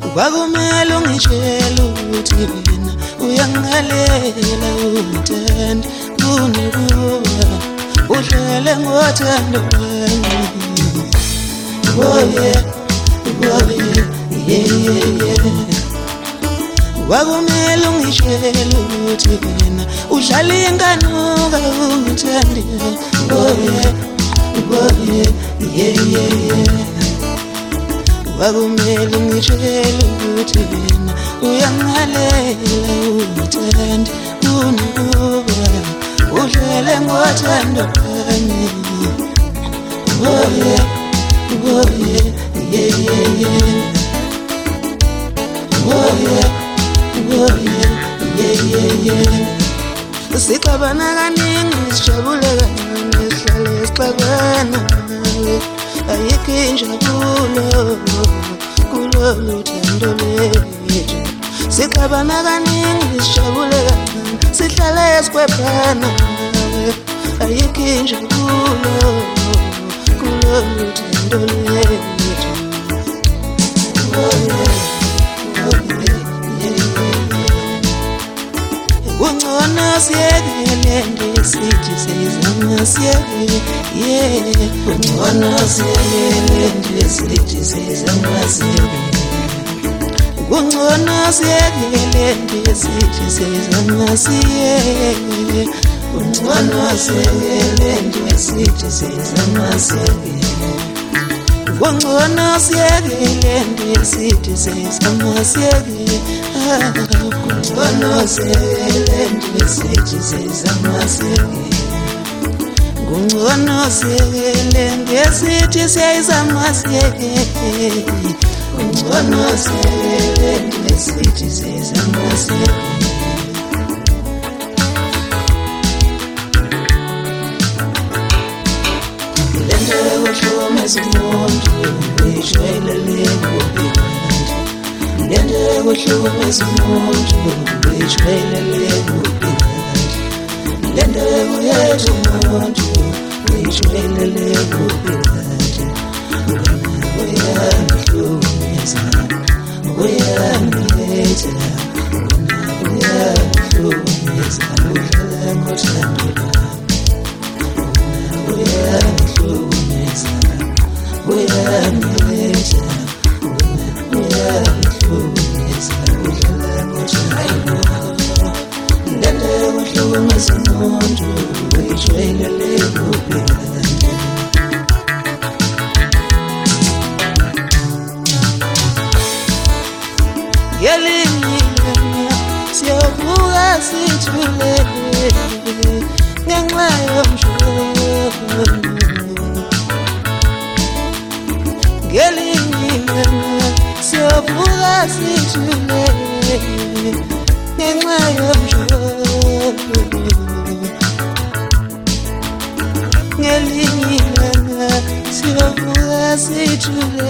Kwakumele ungitshele ukuthi wena uyangalela ungithanda kunekuba uhlele ngothando lwami. Oh yeah, yeah. Kwakumele ungitshele ukuthi wena udlala inkanuka ungithanda. Oh yeah. Kwakumele ungitshele ukuthi wena uyangalela ungithanda kunekuba uhlele ngothando lwami. Oh yeah, yeah. Oh yeah. Sixabana kaningi sijabule kancane sihlale sixabana nawe. Ayikho injabulo kulolu thando lethu. Sixabana kaningi sijabule kancane sihlale sikhwephana nawe. Ayikho injabulo kulolu thando lethu. Oh yeah. Ungcono siyekele ndisithi seyizama siyekele. Yeah, ungcono siyekele ndisithi seyizama siyekele. Ungcono siyekele ndisithi seyizama siyekele. Ungcono siyekele ndisithi seyizama siyekele. Ungcono siyekele ndisithi seyizama siyekele. Ungcono siyekele ndisithi seyizama siyekele. Ungcono siyekele ndisithi seyizama siyekele. Ungcono siyekele ndisithi seyizama siyekele. Lento yokuhlumeza umuntu uyijwayelele kuphela. Lento yokuhlumeza umuntu uyijwayelele kuphela. Lento yokuyetha umuntu uyijwayelele kuphela. Uyangihlukumeza, uyangiletha, uyangihlukumeza, udlala ngothando lwami. Uyangihlukumeza, uyangiletha, uyangihlukumeza, udlala ngothando lwami. Lento yokuhlumeza umuntu uyijwayelele kuphela. Ngelinye ilanga siyovuka sithule ngenxa yomshado. Ngelinye ilanga siyovuka sithule ngenxa yomshado. Ngelinye ilanga siyovuka sithule